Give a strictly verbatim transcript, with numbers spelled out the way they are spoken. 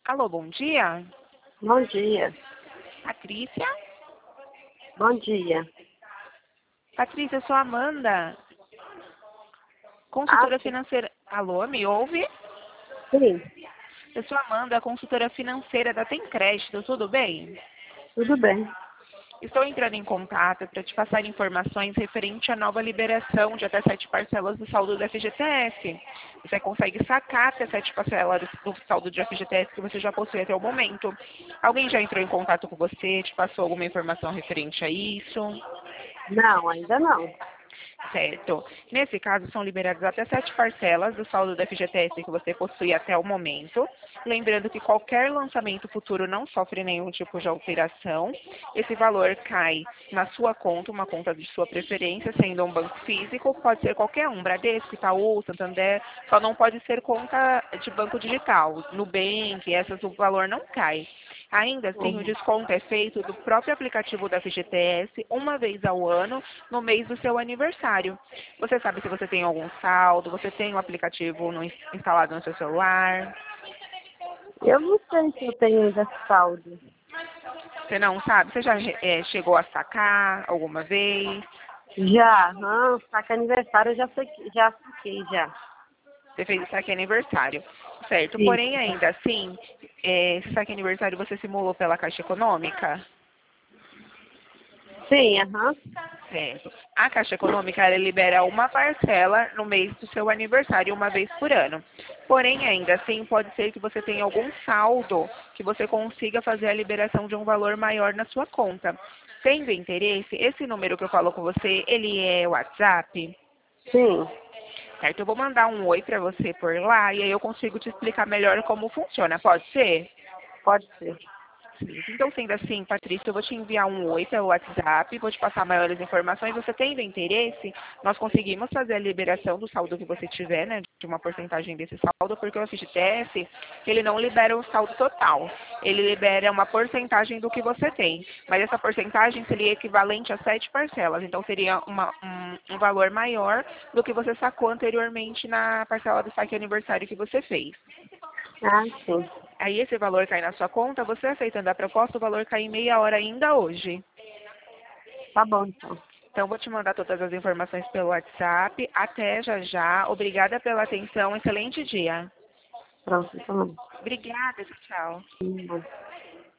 Alô, bom dia. Bom dia. Patrícia? Bom dia. Patrícia, eu sou a Amanda, Ah, consultora sim. financeira. Alô, me ouve? Sim, Eu sou a Amanda, consultora financeira da Tem Crédito, tudo bem? tudo bem. Estou entrando em contato para te passar informações referente à nova liberação de até sete parcelas do saldo do F G T S. Você consegue sacar até sete parcelas do saldo de F G T S que você já possui até o momento. Alguém já entrou em contato com você, te passou alguma informação referente a isso? Não, ainda não. Certo. Nesse caso, são liberadas até sete parcelas do saldo do F G T S que você possui até o momento. Lembrando que qualquer lançamento futuro não sofre nenhum tipo de alteração. Esse valor cai na sua conta, uma conta de sua preferência, sendo um banco físico, pode ser qualquer um, Bradesco, Itaú, Santander, só não pode ser conta de banco digital. Nubank, essas o valor não cai. Ainda assim, o Uhum. desconto é feito do próprio aplicativo da F G T S uma vez ao ano, no mês do seu aniversário. Você sabe se você tem algum saldo, você tem o aplicativo no- instalado no seu celular? Eu não sei se eu tenho ainda saldo. Você não sabe? Você já eh, chegou a sacar alguma vez? Já, aham, saque aniversário eu já saquei, já saquei já. Você fez o saque aniversário, certo? Porém, Isso. ainda assim, eh, esse saque aniversário você simulou pela Caixa Econômica? Sim, aham. Certo. A Caixa Econômica ela libera uma parcela no mês do seu aniversário, uma vez por ano. Porém, ainda assim, pode ser que você tenha algum saldo que você consiga fazer a liberação de um valor maior na sua conta. Tendo interesse, esse número que eu falo com você, ele é WhatsApp? Sim, Certo? Eu vou mandar um oi para você por lá e aí eu consigo te explicar melhor como funciona. Pode ser? pode ser. Sim. Então, sendo assim, Patrícia, eu vou te enviar um oi pelo WhatsApp, vou te passar maiores informações. Você tendo interesse, nós conseguimos fazer a liberação do saldo que você tiver, né, de uma porcentagem desse saldo, porque o F G T S, ele não libera o saldo total. Ele libera uma porcentagem do que você tem. Mas essa porcentagem seria equivalente a sete parcelas. Então, seria uma, um, um valor maior do que você sacou anteriormente na parcela do saque aniversário que você fez. Ah, sim. Aí esse valor cai na sua conta, você aceitando a proposta, o valor cai em meia hora ainda hoje. Tá bom, então. Então, vou te mandar todas as informações pelo WhatsApp. Até já já. Obrigada pela atenção. Excelente dia. Pronto, então. Obrigada, tchau. Hum,